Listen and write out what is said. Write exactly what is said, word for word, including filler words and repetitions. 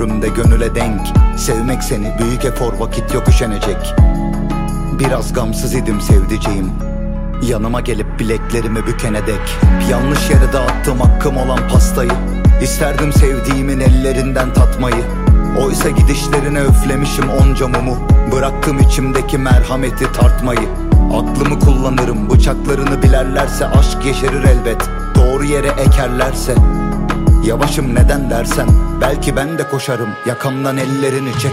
ömrümde gönüle denk. Sevmek seni büyük efor, vakit yok üşenecek. Biraz gamsız idim sevdiceğim, yanıma gelip bileklerimi bükene dek. Yanlış yere dağıttım hakkım olan pastayı, İsterdim sevdiğimin ellerinden tatmayı. Oysa gidişlerine üflemişim onca mumu, bıraktım içimdeki merhameti tartmayı. Aklımı kullanırım, bıçaklarını bilerlerse aşk yeşerir elbet. Doğru yere ekerlerse. Yavaşım neden dersen, belki ben de koşarım. Yakamdan ellerini çek.